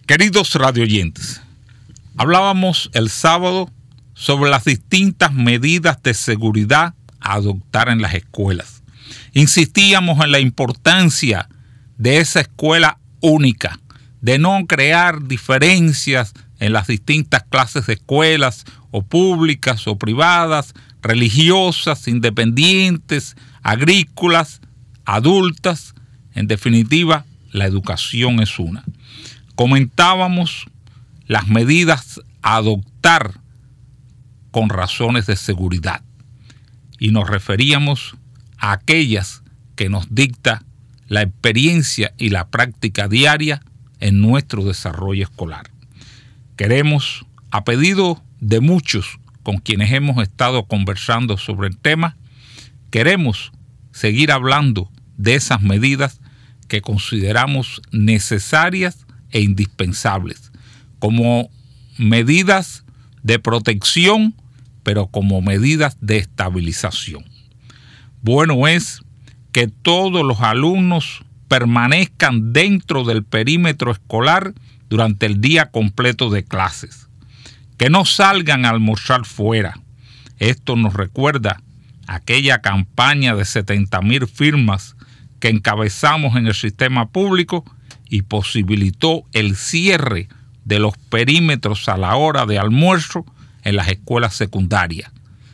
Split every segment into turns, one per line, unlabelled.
Queridos radioyentes, hablábamos el sábado sobre las distintas medidas de seguridad a adoptar en las escuelas. Insistíamos en la importancia de esa escuela única, de no crear diferencias en las distintas clases de escuelas, o públicas o privadas, religiosas, independientes, agrícolas, adultas. En definitiva, la educación es una. Comentábamos las medidas a adoptar con razones de seguridad y nos referíamos a aquellas que nos dicta la experiencia y la práctica diaria en nuestro desarrollo escolar. Queremos, a pedido de muchos con quienes hemos estado conversando sobre el tema, queremos seguir hablando de esas medidas que consideramos necesarias e indispensables, como medidas de protección, pero como medidas de estabilización. Bueno es que todos los alumnos permanezcan dentro del perímetro escolar durante el día completo de clases, que no salgan a almorzar fuera. Esto nos recuerda aquella campaña de 70,000 firmas que encabezamos en el sistema público y posibilitó el cierre de los perímetros a la hora de almuerzo en las escuelas secundarias.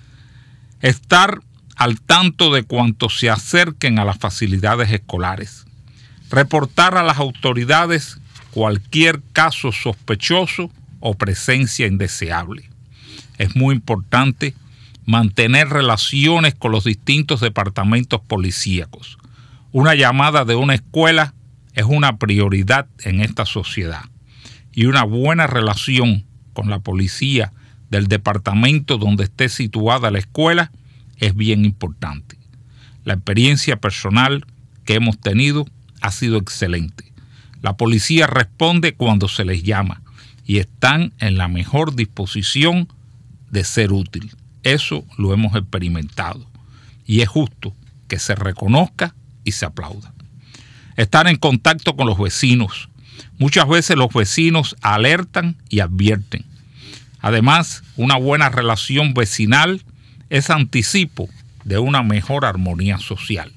Estar al tanto de cuantos se acerquen a las facilidades escolares. Reportar a las autoridades cualquier caso sospechoso o presencia indeseable. Es muy importante mantener relaciones con los distintos departamentos policíacos. Una llamada de una escuela es una prioridad en esta sociedad y una buena relación con la policía del departamento donde esté situada la escuela es bien importante. La experiencia personal que hemos tenido ha sido excelente. La policía responde cuando se les llama y están en la mejor disposición de ser útil. Eso lo hemos experimentado y es justo que se reconozca y se aplauda. Estar en contacto con los vecinos. Muchas veces los vecinos alertan y advierten. Además, una buena relación vecinal es anticipo de una mejor armonía social.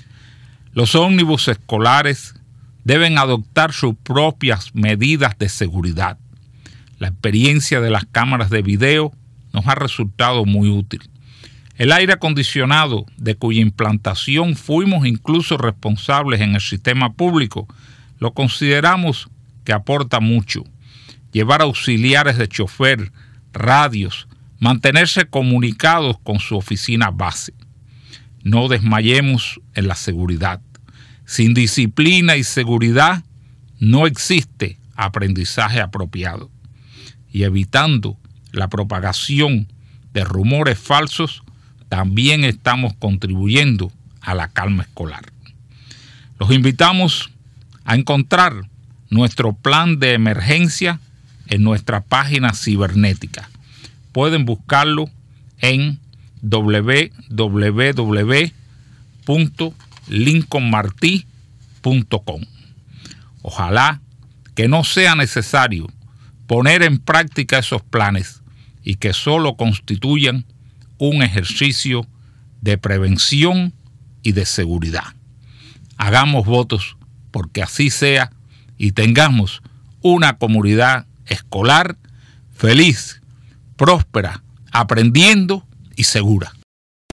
Los ómnibus escolares deben adoptar sus propias medidas de seguridad. La experiencia de las cámaras de video nos ha resultado muy útil. El aire acondicionado, de cuya implantación fuimos incluso responsables en el sistema público, lo consideramos que aporta mucho. Llevar auxiliares de chofer, radios, mantenerse comunicados con su oficina base. No desmayemos en la seguridad. Sin disciplina y seguridad no existe aprendizaje apropiado. Y evitando la propagación de rumores falsos, también estamos contribuyendo a la calma escolar. Los invitamos a encontrar nuestro plan de emergencia en nuestra página cibernética. Pueden buscarlo en www.lincolnmarti.com. Ojalá que no sea necesario poner en práctica esos planes y que solo constituyan un ejercicio de prevención y de seguridad. Hagamos votos porque así sea y tengamos una comunidad escolar feliz, próspera, aprendiendo y segura.